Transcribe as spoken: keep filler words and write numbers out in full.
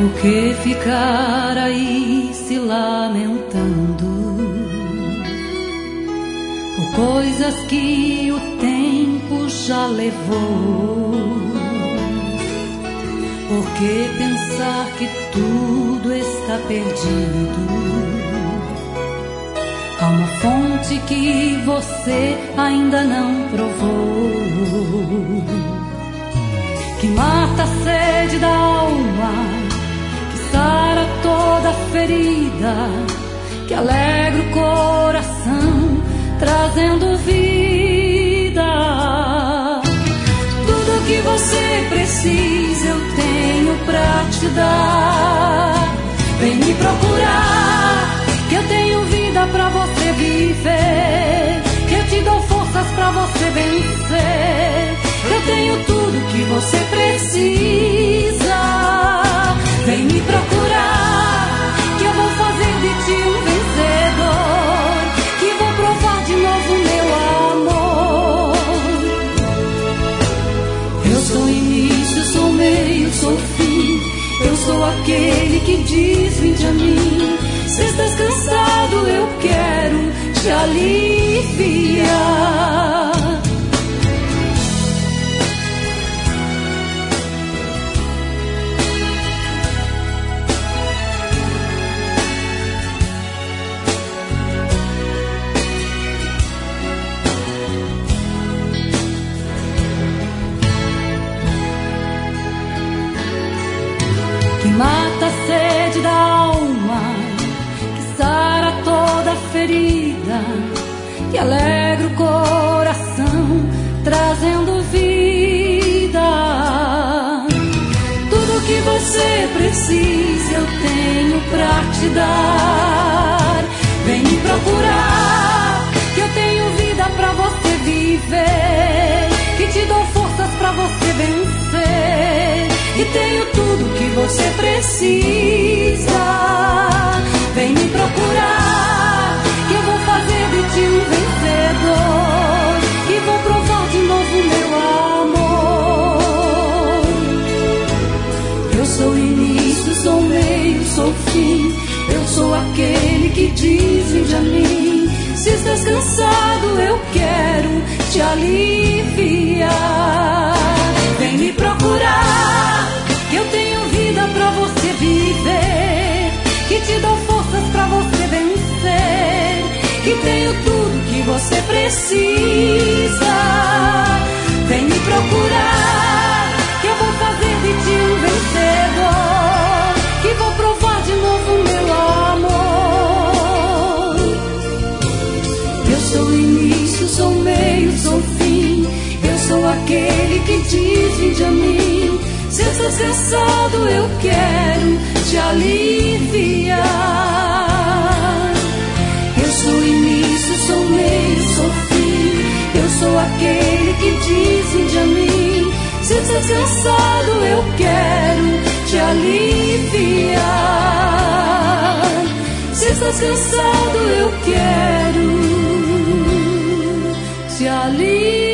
Por que ficar aí se lamentando por coisas que o tempo já levou? Por que pensar que tudo está perdido? Há uma fonte que você ainda não provou, que mata a sede da alma, que sara toda ferida, que alegra o coração, trazendo vida. Tudo que você precisa eu tenho pra te dar. Vem me procurar, que eu tenho vida pra você viver, que eu te dou forças pra você vencer. Eu tenho tudo que você precisa. Vem me procurar, que eu vou fazer de ti um vencedor, que vou provar de novo meu amor. Eu sou início, sou meio, sou fim. Eu sou aquele que diz: vinde a mim. Se estás cansado, eu quero te aliviar. Que mata a sede da alma, que sara toda ferida, que alegra o coração, trazendo vida. Tudo que você precisa eu tenho pra te dar. Vem me procurar, que eu tenho vida pra você viver, que te dou forças pra você vencer, e tenho tudo que você precisa. Vem me procurar, que eu vou fazer de ti um vencedor, e vou provar de novo meu amor. Eu sou início, sou meio, sou fim. Eu sou aquele que diz: vinde a mim. Se estás cansado, eu quero te aliviar. Vem me procurar, que eu tenho vida pra você viver, que te dou forças pra você vencer, que tenho tudo que você precisa. Vem me procurar, que eu vou fazer de ti um vencedor, que vou provar de novo meu amor. Eu sou início, sou meio, sou fim. Eu sou aquele que diz: vinde a mim. Se estás cansado, eu quero te aliviar. Eu sou início, sou meio, sou fim. Eu sou aquele que diz: vinde a mim. Se estás cansado, eu quero te aliviar. Se estás cansado, eu quero te aliviar.